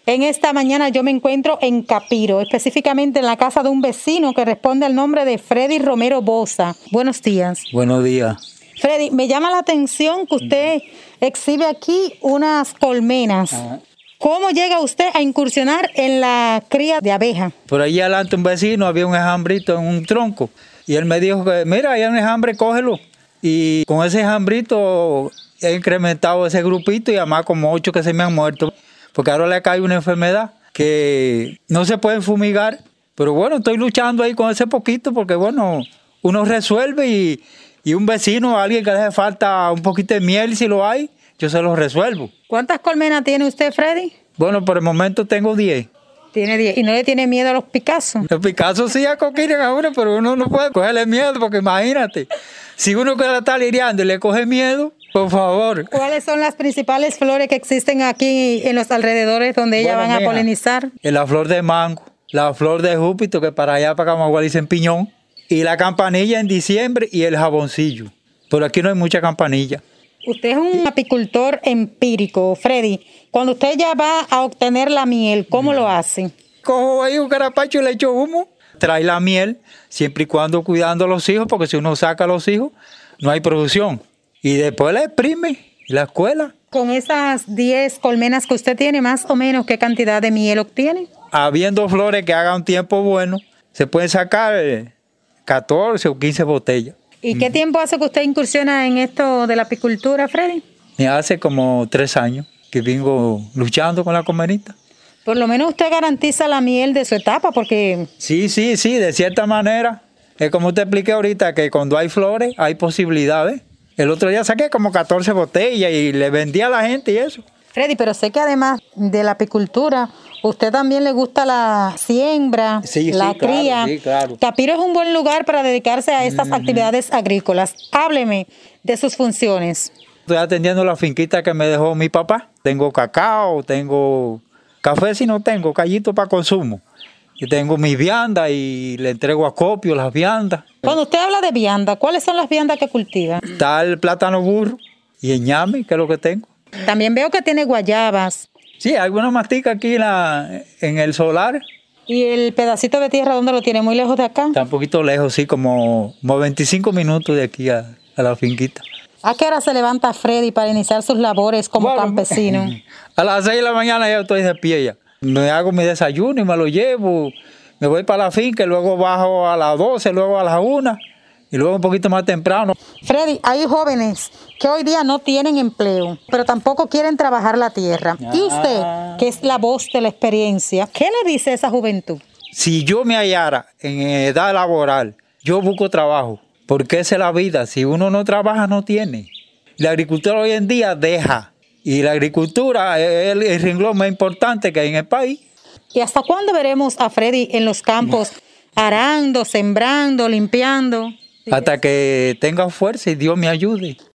En esta mañana yo me encuentro en Capiro, específicamente en la casa de un vecino que responde al nombre de Freddy Romero Boza. Buenos días. Buenos días. Freddy, me llama la atención que usted exhibe aquí unas colmenas. Ajá. ¿Cómo llega usted a incursionar en la cría de abeja? Por allí adelante un vecino había un enjambrito en un tronco y él me dijo que mira, hay un enjambre, cógelo. Y con ese enjambrito he incrementado ese grupito y además como 8 que se me han muerto. Porque ahora le cae una enfermedad que no se puede fumigar. Pero bueno, estoy luchando ahí con ese poquito porque bueno, uno resuelve y un vecino, alguien que le hace falta un poquito de miel, si lo hay, yo se lo resuelvo. ¿Cuántas colmenas tiene usted, Freddy? Bueno, por el momento tengo 10. Tiene 10. ¿Y no le tiene miedo a los Picasso? Los Picasso sí acoquinan a uno, pero uno no puede cogerle miedo porque imagínate, si uno que la está lidiando y le coge miedo, por favor. ¿Cuáles son las principales flores que existen aquí en los alrededores donde ellas van a polinizar? La flor de mango, la flor de Júpiter, que para allá para Camagüey dicen piñón, y la campanilla en diciembre y el jaboncillo. Por aquí no hay mucha campanilla. Usted es un apicultor empírico, Freddy. Cuando usted ya va a obtener la miel, ¿cómo lo hace? Cojo ahí un carapacho y le echo humo. Trae la miel, siempre y cuando cuidando a los hijos, porque si uno saca a los hijos, no hay producción. Y después la exprime y la escuela. Con esas 10 colmenas que usted tiene, más o menos, ¿qué cantidad de miel obtiene? Habiendo flores que hagan un tiempo bueno, se pueden sacar 14 o 15 botellas. ¿Y qué tiempo hace que usted incursiona en esto de la apicultura, Freddy? Hace como 3 años que vengo luchando con la colmenita. Por lo menos usted garantiza la miel de su etapa, porque... Sí, de cierta manera. Es como te expliqué ahorita, que cuando hay flores hay posibilidades. El otro día saqué como 14 botellas y le vendí a la gente y eso. Freddy, pero sé que además de la apicultura, usted también le gusta la siembra, la cría. Claro, sí, claro. Capiro es un buen lugar para dedicarse a estas actividades agrícolas. Hábleme de sus funciones. Estoy atendiendo la finquita que me dejó mi papá. Tengo cacao, tengo café si no tengo, callito para consumo. Y tengo mis viandas y le entrego acopio las viandas. Cuando usted habla de vianda, ¿cuáles son las viandas que cultiva? Está el plátano burro y el ñame, que es lo que tengo. También veo que tiene guayabas. Sí, hay una mastica aquí en el solar. ¿Y el pedacito de tierra dónde lo tiene? ¿Muy lejos de acá? Está un poquito lejos, sí, como 25 minutos de aquí a la finquita. ¿A qué hora se levanta Freddy para iniciar sus labores como campesino? A las 6 de la mañana ya estoy de pie ya. Me hago mi desayuno y me lo llevo. Me voy para la finca, luego bajo a las 12, luego a las 1 y luego un poquito más temprano. Freddy, hay jóvenes que hoy día no tienen empleo, pero tampoco quieren trabajar la tierra. ¿Y usted, que es la voz de la experiencia, qué le dice a esa juventud? Si yo me hallara en edad laboral, yo busco trabajo, porque esa es la vida. Si uno no trabaja, no tiene. La agricultura hoy en día deja, y la agricultura es el renglón más importante que hay en el país. ¿Y hasta cuándo veremos a Freddy en los campos arando, sembrando, limpiando? Hasta que tenga fuerza y Dios me ayude.